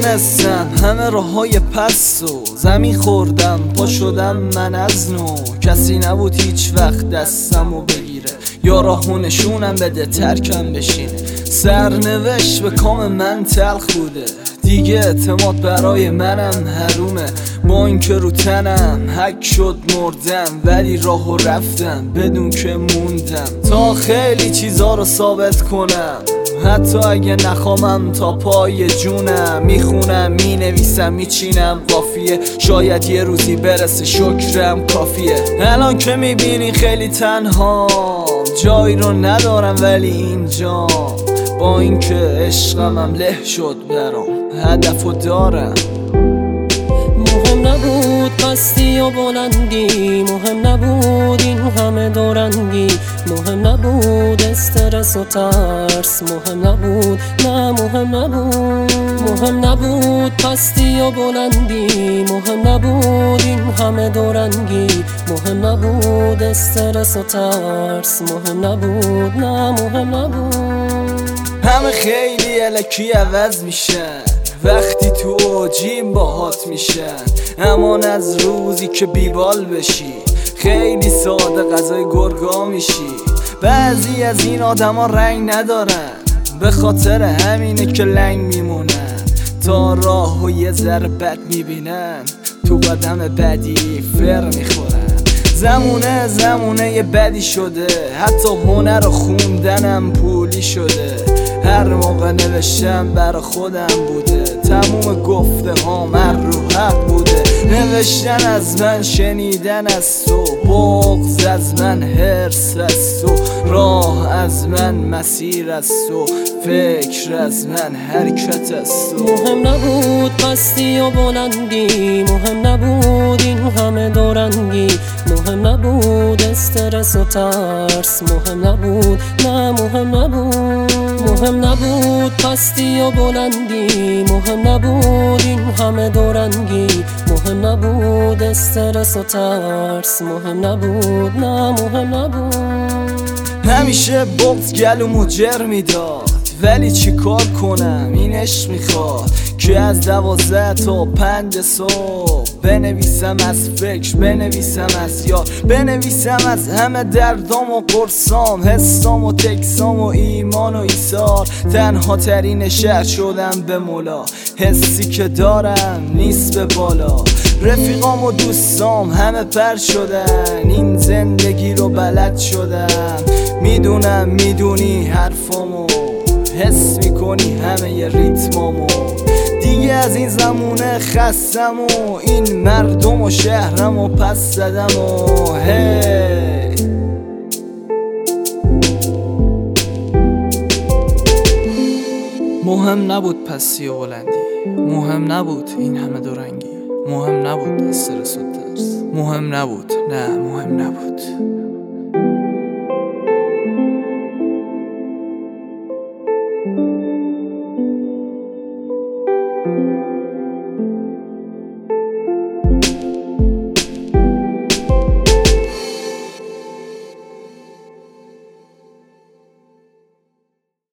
میدونستم همه راههای پس و زمین خوردم، پا شدم من از نو. کسی نبود هیچ وقت دستمو بگیره یا راهو نشونم بده ترکم بشینه. سرنوشت به کام من تلخ بوده، دیگه اعتماد برای منم حرومه. با اینکه رو تنم حک شد مردم، ولی راهو رفتم بدون که موندم تا خیلی چیزا رو ثابت کنم. حتی اگه نخوامم تا پای جونم، میخونم مینویسم میچینم قافیه، شاید یه روزی برسه شکرم کافیه. الان که میبینی خیلی تنها، جایی رو ندارم ولی اینجا، با اینکه عشقمم له شد برام هدفو دارم. مهم نبود پستی و بلندی، مهم نبود این همه دورنگی، مهم نبود استرس و ترس، مهم نبود، نه مهم نبود. مهم نبود پستی و بلندی، مهم نبود این همه دورنگی، مهم نبود استرس و ترس، مهم نبود، نه مهم نبود. همه خیلی الکی عوض میشن وقتی تو اوجیم باهات میشن، امان از روزی که بیبال بشی خیلی ساده غذای گرگا میشی. بعضی از این آدما رنگ ندارن، به خاطر همینه که لنگ میمونن تا راهو یه ذره بد میبینن، تو قدم بدی فر میخورن. زمونه یه بدی شده، حتی هنر و خوندنم پولی شده. هر موقع نوشتم برا خودم بوده، تموم گفته ها من رو حق بوده. نوشتن از من، شنیدن از تو، بغض از من، حرص از تو، راه از من، مسیر از تو، فکر از من، حرکت از تو. مهم نبود پستی و بلندی، مهم نبود این همه دورنگی، مهم نبود استرس و ترس، مهم نبود، نه مهم نبود. مهم نبود پستی و بلندی، مهم نبود این همه دورنگی، مهم نبود استرس و ترس، مهم نبود، نه مهم نبود. همیشه بغض گلومو جر میداد، ولی چی کار کنم این عشق میخواد که از 12 تا 5 صبح بنویسم از فکر، بنویسم از یاد، بنویسم از همه دردام و قرصام، حسام و تکسام و ایمان و ایثار. تنها ترین شهر شدم به مولا، حسی که دارم نیست به بالا. رفیقام و دوستام همه پر شدن، این زندگی رو بلد شدم. میدونم میدونی حرفامو، حس میکنی همه ی ریتمامو. دیگه از این زمونه خستم و این مردم و شهرم و پس زدم و هی. مهم نبود پستی و بلندی، مهم نبود این همه دورنگی، مهم نبود استرس و ترس، مهم نبود، نه مهم نبود.